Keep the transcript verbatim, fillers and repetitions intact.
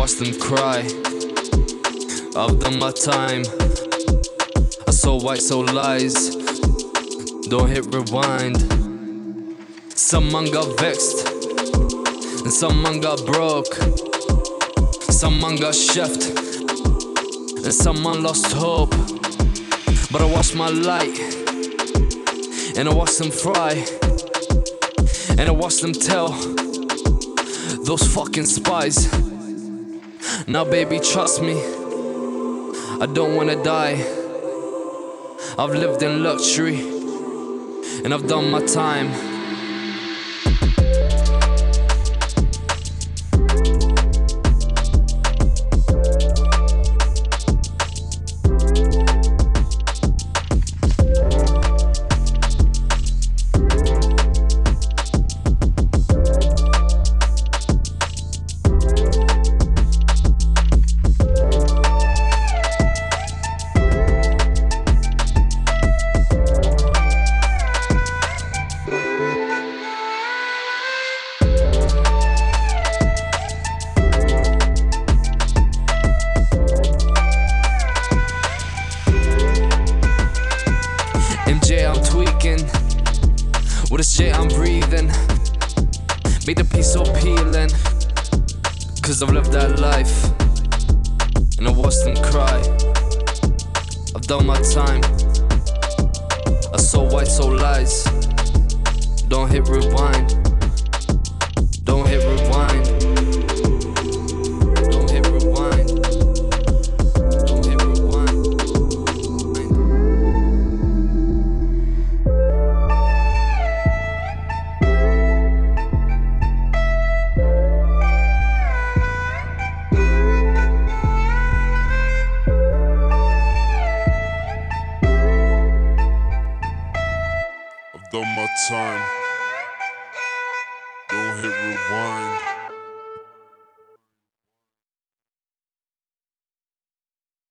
watch them cry. I've done my time. I so white, so lies. Don't hit rewind. Some man got vexed, and some man got broke. Some man got chefed, and some man lost hope. But I watch my light, and I watch them fry, and I watch them tell those fucking spies. Now baby, trust me, I don't wanna die. I've lived in luxury, and I've done my time. M J, I'm tweaking. With this J, I'm breathing. Make the piece so appealing. Cause I've lived that life, and I watched them cry. I've done my time. I so white, so lies. Don't hit rewind. Don't hit rewind. Don't hit rewind. Don't hit rewind. I've done my time. Don't hit rewind.